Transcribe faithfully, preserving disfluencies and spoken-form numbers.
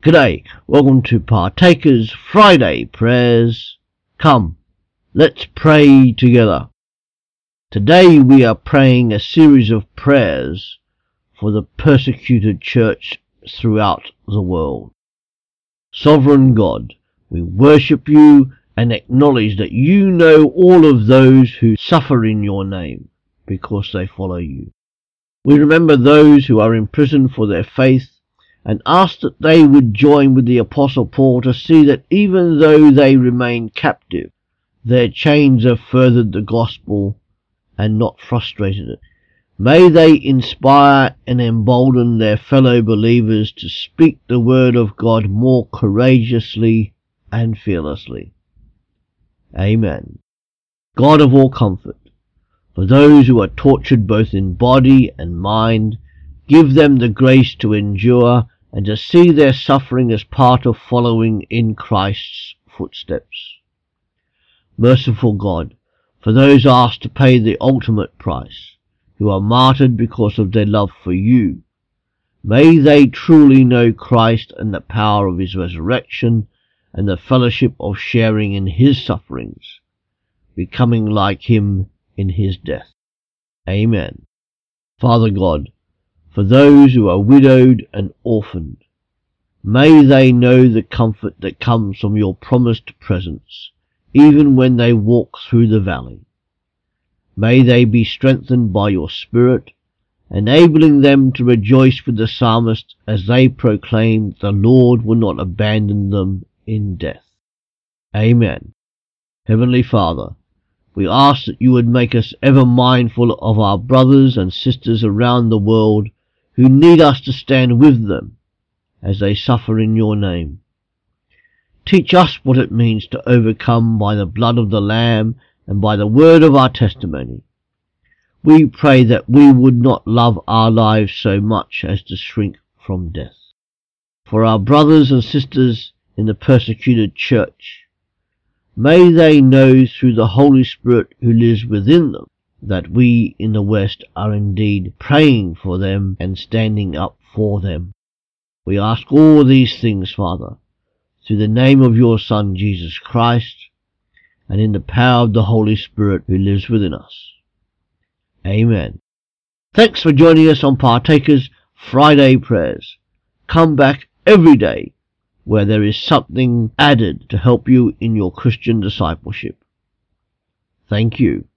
G'day, welcome to Partakers Friday Prayers. Come, let's pray together. Today we are praying a series of prayers for the persecuted church throughout the world. Sovereign God, we worship you and acknowledge that you know all of those who suffer in your name because they follow you. We remember those who are in prison for their faith and ask that they would join with the Apostle Paul to see that even though they remain captive, their chains have furthered the gospel and not frustrated it. May they inspire and embolden their fellow believers to speak the word of God more courageously and fearlessly. Amen. God of all comfort, for those who are tortured both in body and mind, give them the grace to endure and to see their suffering as part of following in Christ's footsteps. Merciful God, for those asked to pay the ultimate price, who are martyred because of their love for you, may they truly know Christ and the power of his resurrection and the fellowship of sharing in his sufferings, becoming like him in his death. Amen. Father God, for those who are widowed and orphaned, may they know the comfort that comes from your promised presence, even when they walk through the valley. May they be strengthened by your Spirit, enabling them to rejoice with the psalmist as they proclaim the Lord will not abandon them in death. Amen. Heavenly Father, we ask that you would make us ever mindful of our brothers and sisters around the world who need us to stand with them as they suffer in your name. Teach us what it means to overcome by the blood of the Lamb and by the word of our testimony. We pray that we would not love our lives so much as to shrink from death. For our brothers and sisters in the persecuted church, may they know through the Holy Spirit who lives within them that we in the West are indeed praying for them and standing up for them. We ask all these things, Father, through the name of your Son, Jesus Christ, and in the power of the Holy Spirit who lives within us. Amen. Thanks for joining us on Partakers Friday Prayers. Come back every day where there is something added to help you in your Christian discipleship. Thank you.